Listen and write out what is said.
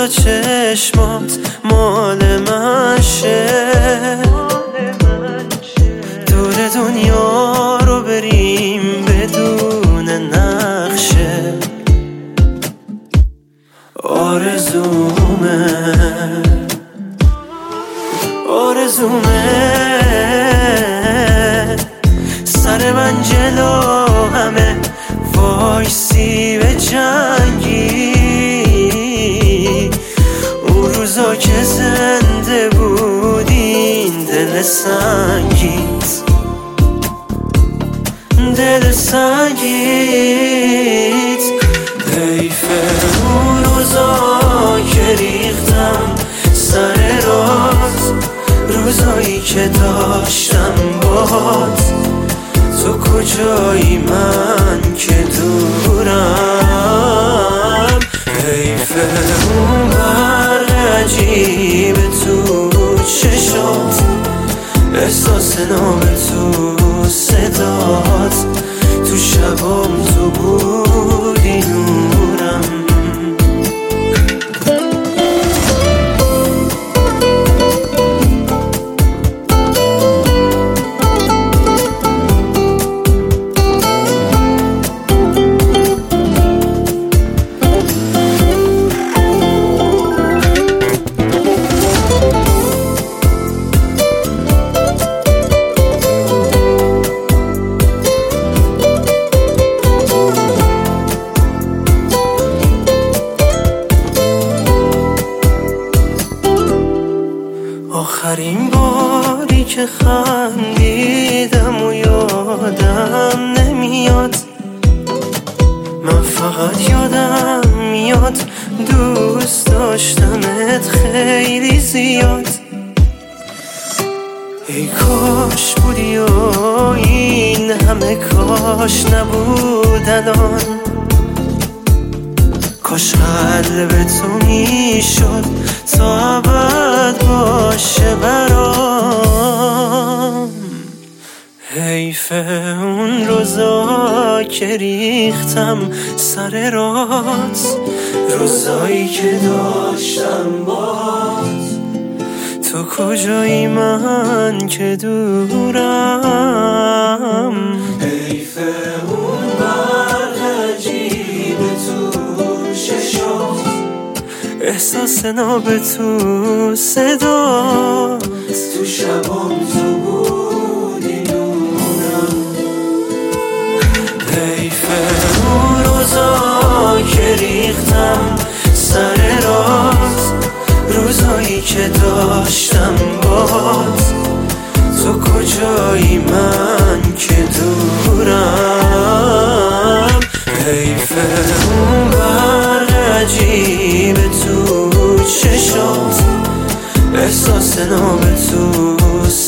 فردا چشمات مال من شه، دور دنیا رو بریم بدون نقشه. آرزومه سر من جلو همه وایسی به جنگی، اون روزا که زنده بودین دل سنگیت، دل سنگیت. حیفه اون روزا که ریختم سر راست، روزایی که داشتم باهات. تو کجایی من که دورم؟ حیفه اون برق عجیب تو چشات، احساس نام تو صدات، تو شبام تو بودی نورم. آخرین باری که خندیدم و یادم نمیاد، من فقط یادم میاد دوست داشتمت خیلی زیاد. ای کاش بودی و این همه کاش نبود الان، کاش قلب تو میشد تا ابد باشه برام. حیفه اون روزا که ریختم سر رات، روزایی که داشتم باهات. تو کجایی من که دورم؟ حیفه اون برق عجیب تو چشات، احساس ناب تو صدات، تو شبام تو بودی نورم. حیفه اون روزا که ریختم سر رات، روزایی که داشتم باهات. تو کجایی من که دورم؟ حیفه اون برق عجیب تو چشات، احساس نام تو